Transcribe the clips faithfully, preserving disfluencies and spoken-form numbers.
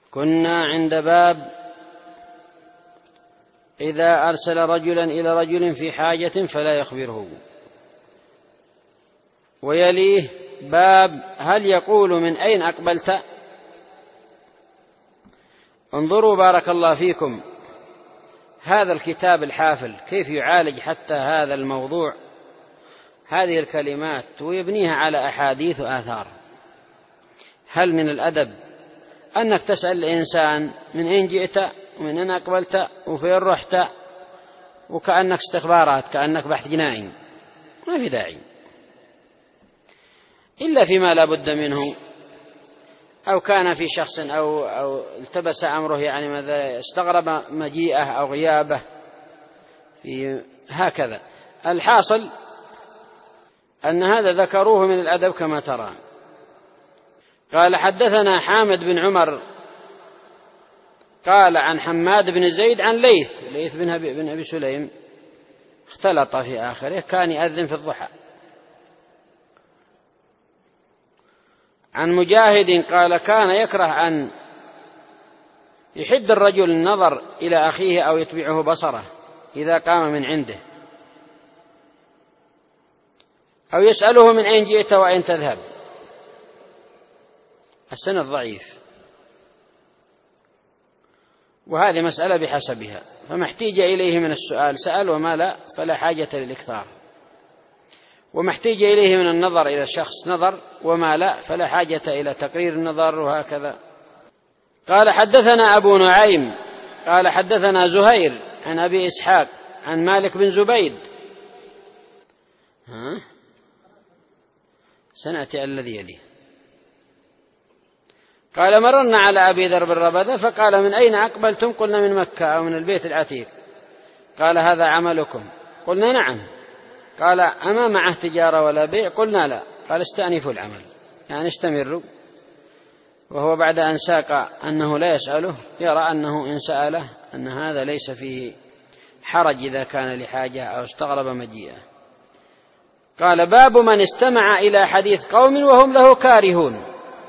كنا عند باب إذا أرسل رجلا إلى رجل في حاجة فلا يخبره، ويليه باب هل يقول من أين أقبلت؟ انظروا بارك الله فيكم هذا الكتاب الحافل كيف يعالج حتى هذا الموضوع، هذه الكلمات، ويبنيها على أحاديث وآثار. هل من الأدب أنك تسأل الإنسان من أين جئت ومن أين أقبلت وفين رحت، وكأنك استخبارات، كأنك بحث جنائي؟ ما في داعي إلا فيما لا بد منه، أو كان في شخص أو, أو التبس أمره، يعني ماذا استغرب مجيئه أو غيابه في هكذا. الحاصل أن هذا ذكروه من الأدب كما ترى. قال حدثنا حامد بن عمر قال عن حماد بن زيد عن ليث ليث بن أبي, بن أبي سليم اختلط في آخره، كان يأذن في الضحى. عن مجاهد قال كان يكره أن يحد الرجل النظر إلى أخيه أو يتبعه بصره إذا قام من عنده، أو يسأله من أين جئت وأين تذهب. السند ضعيف، وهذه مسألة بحسبها، فما احتيج إليه من السؤال سأل، وما لا فلا حاجة للإكثار. وما احتيج إليه من النظر إلى الشخص نظر، وما لا فلا حاجة إلى تقرير النظر، وهكذا. قال حدثنا أبو نعيم قال حدثنا زهير عن أبي إسحاق عن مالك بن زبيد. ها؟ سنأتي الذي يليه. قال مررنا على أبي ذر بن ربذة فقال من أين أقبلتم؟ قلنا من مكة أو من البيت العتيق. قال هذا عملكم؟ قلنا نعم. قال أما معه تجارة ولا بيع؟ قلنا لا. قال استأنفوا العمل، يعني استمروا. وهو بعد أن ساق أنه لا يسأله يرى أنه إن سأله أن هذا ليس فيه حرج إذا كان لحاجة أو استغرب مجيئه. قال باب من استمع إلى حديث قوم وهم له كارهون.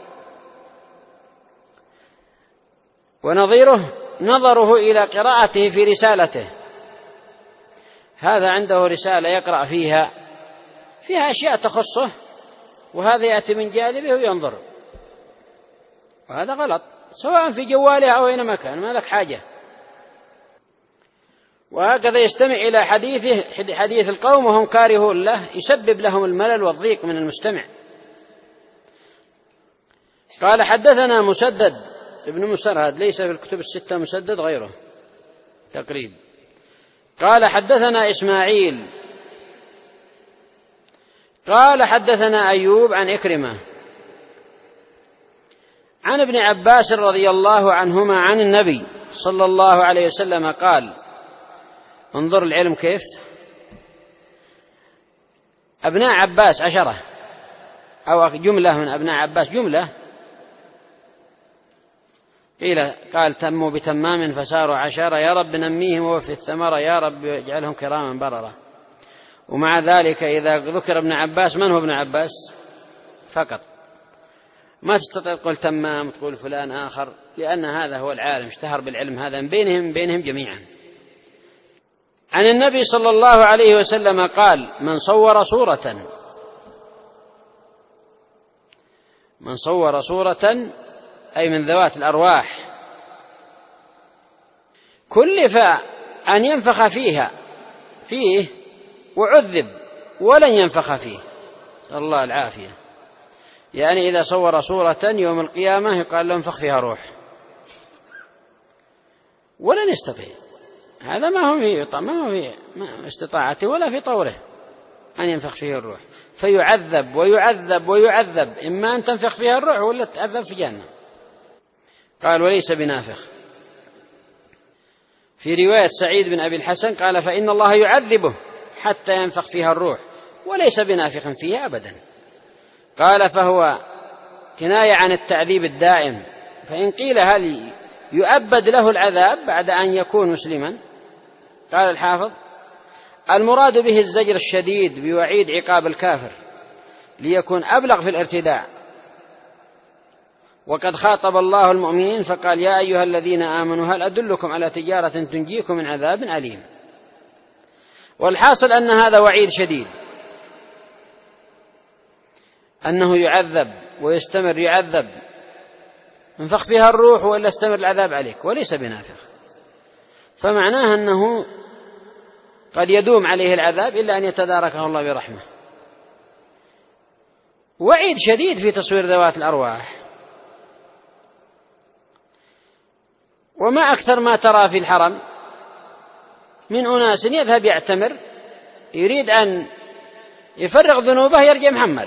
ونظيره نظره إلى قراءته في رسالته، هذا عنده رسالة يقرأ فيها فيها أشياء تخصه، وهذا يأتي من جانبه وينظر، وهذا غلط سواء في جواله أو أينما كان، ما لك حاجة. وهكذا يستمع إلى حديثه حديث القوم وهم كارهون له، يسبب لهم الملل والضيق من المستمع. قال حدثنا مسدد ابن مسرهد، ليس في الكتب الستة مسدد غيره تقريب. قال حدثنا إسماعيل قال حدثنا أيوب عن إكرمة عن ابن عباس رضي الله عنهما عن النبي صلى الله عليه وسلم قال، انظر العلم كيف، أبناء عباس عشرة أو جملة من أبناء عباس جملة، قيل قال تموا بتمام فساروا عشرة، يا رب نميهم ووفي الثمرة، يا رب اجعلهم كراما بررة. ومع ذلك إذا ذكر ابن عباس من هو ابن عباس فقط، ما تستطيع تقول تمام تقول فلان آخر، لأن هذا هو العالم اشتهر بالعلم، هذا من بينهم بينهم جميعا. عن النبي صلى الله عليه وسلم قال من صور صورة من صور صورة أي من ذوات الأرواح كلف أن ينفخ فيها فيه وعذب ولن ينفخ فيه، نسأل الله العافية. يعني إذا صور صورة يوم القيامة يقال له انفخ فيها روح، ولن يستطيع، هذا ما هو في ما هو في استطاعته ولا في طوره أن ينفخ فيه الروح، فيعذب ويعذب ويعذب، إما أن تنفخ فيها الروح ولا تعذب في جهنم. قال وليس بنافخ. في رواية سعيد بن أبي الحسن قال فإن الله يعذبه حتى ينفخ فيها الروح وليس بنافخ فيها أبدا. قال فهو كناية عن التعذيب الدائم. فإن قيل هل يؤبد له العذاب بعد أن يكون مسلما؟ قال الحافظ المراد به الزجر الشديد بوعيد عقاب الكافر ليكون أبلغ في الارتداع، وقد خاطب الله المؤمنين فقال يا أيها الذين آمنوا هل أدلكم على تجارة تنجيكم من عذاب أليم. والحاصل أن هذا وعيد شديد، أنه يعذب ويستمر يعذب، انفخ فيها الروح وإلا استمر العذاب عليك، وليس بنافخ، فمعناه أنه قد يدوم عليه العذاب إلا أن يتداركه الله برحمة. وعيد شديد في تصوير ذوات الأرواح. وما أكثر ما ترى في الحرم من أناس يذهب يعتمر يريد أن يفرغ ذنوبه يرجع محمل،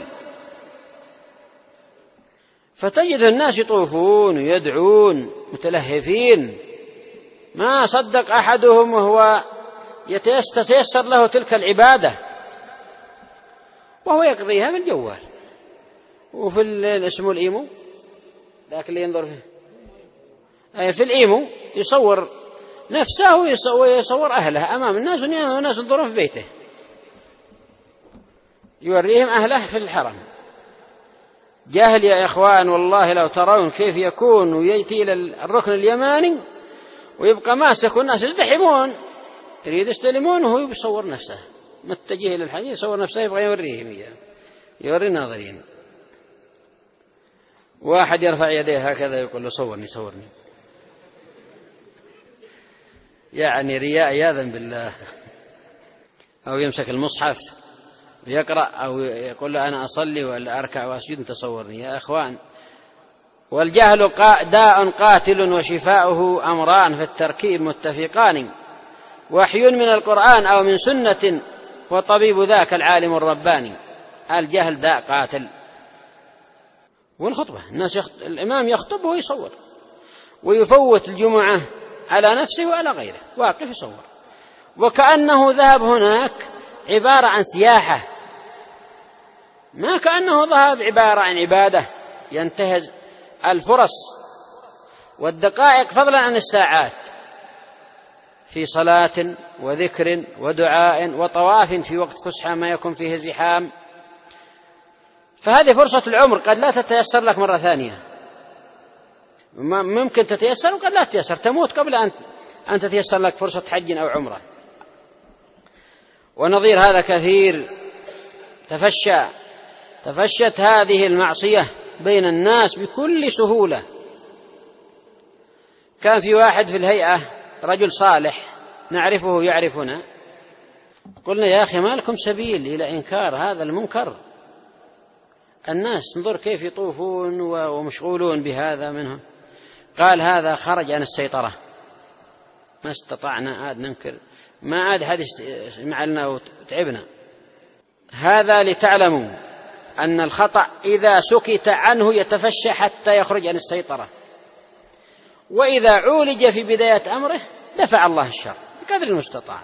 فتجد الناس يطوفون ويدعون متلهفين، ما صدق أحدهم وهو يتيسر له تلك العبادة وهو يقضيها بالجوال وفي اسمه الإيمو، ذاك اللي ينظر فيه أي في الإيمو يصور نفسه ويصور أهله أمام الناس والناس ينظرون في بيته، يوريهم أهله في الحرم. جاهل يا إخوان، والله لو ترون كيف يكون ويأتي إلى الركن اليماني ويبقى ماسك والناس يزدحمون يريد يستلمون وهو يصور نفسه متجه إلى الحديث، يصور نفسه يبغى يوريهم إياه، يوري الناظرين. واحد يرفع يديه هكذا يقول له صورني صورني، يعني رياء عياذا بالله. أو يمسك المصحف ويقرأ أو يقول له أنا أصلي ولا أركع وأسجد تصورني. يا أخوان، والجهل داء قاتل وشفاؤه أمران في التركيب متفقان، وحي من القرآن أو من سنة وطبيب ذاك العالم الرباني. الجهل داء قاتل. والخطبة الناس يخط... الإمام يخطب ويصور ويفوت الجمعة على نفسه وعلى غيره، واقف يصور، وكأنه ذهب هناك عبارة عن سياحة، ما كأنه ذهب عبارة عن عبادة ينتهز الفرص والدقائق فضلا عن الساعات في صلاة وذكر ودعاء وطواف في وقت فسحة ما يكون فيه زحام. فهذه فرصة العمر قد لا تتيسر لك مرة ثانية، ممكن تتيسر وقد لا تتيسر، تموت قبل أن تتيسر لك فرصة حج أو عمرة. ونظير هذا كثير، تفشى تفشت هذه المعصية بين الناس بكل سهولة. كان في واحد في الهيئة رجل صالح نعرفه يعرفنا، قلنا يا أخي ما لكم سبيل إلى إنكار هذا المنكر؟ الناس انظر كيف يطوفون ومشغولون بهذا منهم. قال هذا خرج عن السيطرة، ما استطعنا عاد ننكر، ما عاد حد يسمع لنا وتعبنا. هذا لتعلموا أن الخطأ إذا سكت عنه يتفشى حتى يخرج عن السيطرة، وإذا عولج في بداية أمره دفع الله الشر بقدر المستطاع.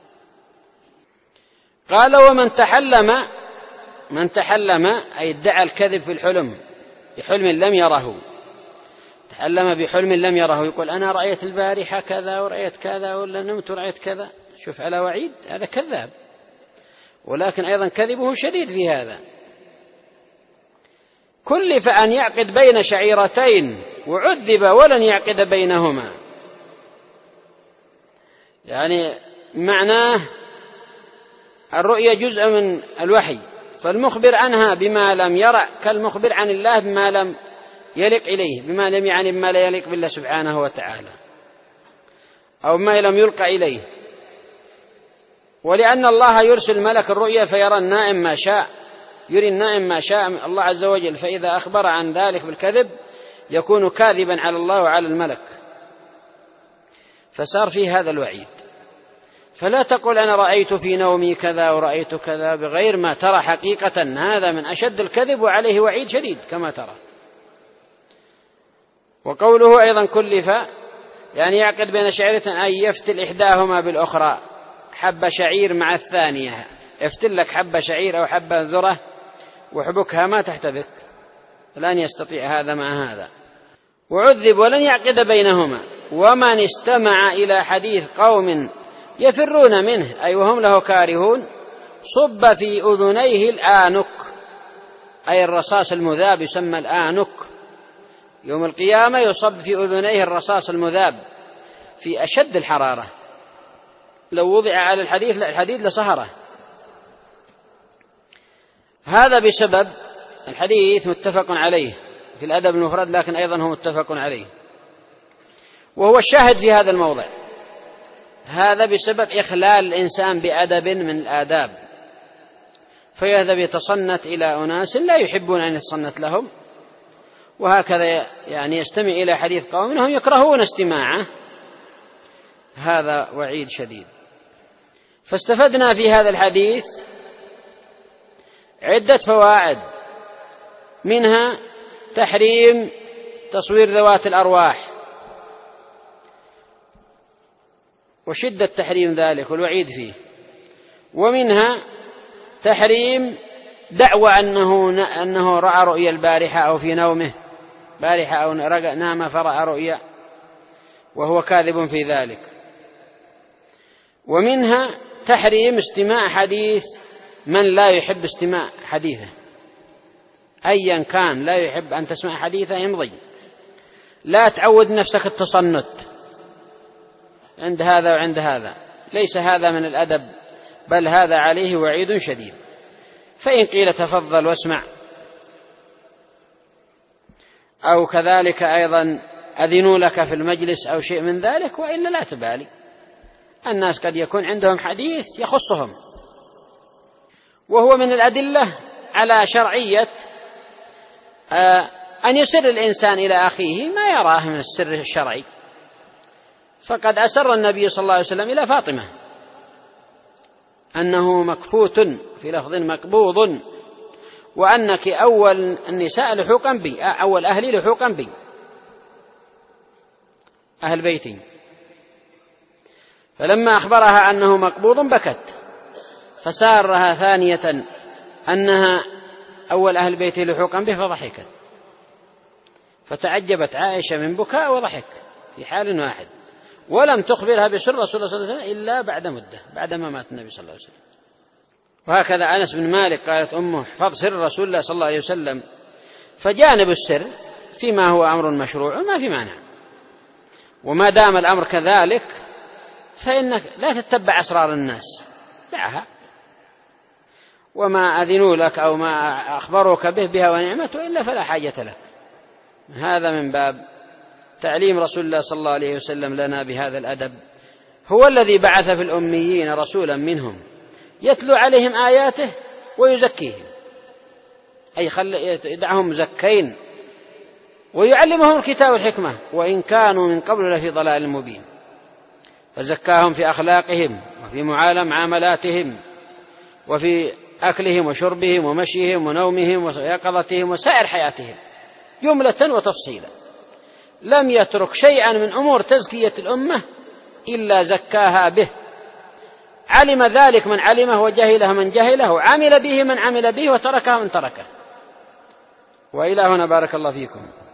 قال ومن تحلم من تحلم أي ادعى الكذب في الحلم بحلم لم يره، تحلم بحلم لم يره، يقول أنا رأيت البارحة كذا ورأيت كذا ولا نمت ورأيت كذا، شوف على وعيد، هذا كذاب، ولكن أيضا كذبه شديد في هذا. كلف أن يعقد بين شعيرتين وعذب ولن يعقد بينهما، يعني معناه الرؤيا جزء من الوحي، فالمخبر عنها بما لم يرى كالمخبر عن الله بما لم يليق إليه، بما لم يعني بما لا يليق بالله سبحانه وتعالى أو ما لم يلقى إليه. ولأن الله يرسل ملك الرؤيا فيرى النائم ما شاء، يري النائم ما شاء الله عز وجل، فإذا أخبر عن ذلك بالكذب يكون كاذبا على الله وعلى الملك، فصار فيه هذا الوعيد. فلا تقول أنا رأيت في نومي كذا ورأيت كذا بغير ما ترى حقيقة، هذا من أشد الكذب وعليه وعيد شديد كما ترى. وقوله أيضا كلف يعني يعقد بين شعيرتين أن يفتل إحداهما بالأخرى، حب شعير مع الثانية، يفتل لك حب شعير أو حب ذرة وحبكها ما تحتبك، لن يستطيع هذا مع هذا. وعذب ولن يعقد بينهما. ومن استمع إلى حديث قوم يفرون منه أي وهم له كارهون صب في أذنيه الآنك، أي الرصاص المذاب يسمى الآنك، يوم القيامة يصب في أذنيه الرصاص المذاب في أشد الحرارة، لو وضع على الحديد الحديد لصهره. هذا بسبب الحديث متفق عليه في الأدب المفرد، لكن أيضا هو متفق عليه، وهو الشاهد في هذا الموضع. هذا بسبب إخلال الإنسان بأدب من الآداب، فيذهب يتصنت إلى أناس لا يحبون أن يتصنت لهم، وهكذا يعني يستمع إلى حديث قوم منهم يكرهون استماعه. هذا وعيد شديد. فاستفدنا في هذا الحديث عدة فوائد، منها تحريم تصوير ذوات الأرواح وشدة تحريم ذلك والوعيد فيه، ومنها تحريم دعوى أنه أنه رأى رؤيا البارحة أو في نومه بارحة أو نام فرأى رؤيا وهو كاذب في ذلك، ومنها تحريم استماع حديث من لا يحب استماع حديثه، أيا كان لا يحب أن تسمع حديثه يمضي. لا تعود نفسك التصنت عند هذا وعند هذا، ليس هذا من الأدب، بل هذا عليه وعيد شديد. فإن قيل تفضل واسمع، أو كذلك أيضا أذنوا لك في المجلس أو شيء من ذلك، وإلا لا تبالي. الناس قد يكون عندهم حديث يخصهم، وهو من الأدلة على شرعية أن يسر الإنسان إلى أخيه ما يراه من السر الشرعي. فقد أسر النبي صلى الله عليه وسلم إلى فاطمة أنه مكفوت في لفظ مقبوض، وأنك أول النساء لحوقا بي، أول أهلي لحوقا بي، أهل بيتي. فلما أخبرها أنه مقبوض بكت، فسارها ثانية أنها أول أهل بيتي لحوقا به فضحكت، فتعجبت عائشة من بكاء وضحك في حال واحد، ولم تخبرها بسر رسول الله صلى الله عليه وسلم إلا بعد مدة، بعدما مات النبي صلى الله عليه وسلم. وهكذا أنس بن مالك قالت أمه احفظ سر رسول الله صلى الله عليه وسلم، فجانب السر فيما هو أمر مشروع ما في مانع، وما دام الأمر كذلك فإنك لا تتبع أسرار الناس، دعها، وما أذنوا لك أو ما أخبروك به بها ونعمته إلا فلا حاجة لك. هذا من باب تعليم رسول الله صلى الله عليه وسلم لنا بهذا الأدب. هو الذي بعث في الأميين رسولا منهم يتلو عليهم آياته ويزكيهم، أي يدعهم مزكين، ويعلمهم الكتاب والحكمة، وإن كانوا من قبل لفي ضلال مبين. فزكاهم في أخلاقهم وفي معاملاتهم وفي أكلهم وشربهم ومشيهم ونومهم ويقظتهم وسائر حياتهم جملة وتفصيلا، لم يترك شيئا من أمور تزكية الأمة إلا زكاها به. علم ذلك من علمه وجهله من جهله، وعمل به من عمل به وتركه من تركه. وإلى هنا بارك الله فيكم.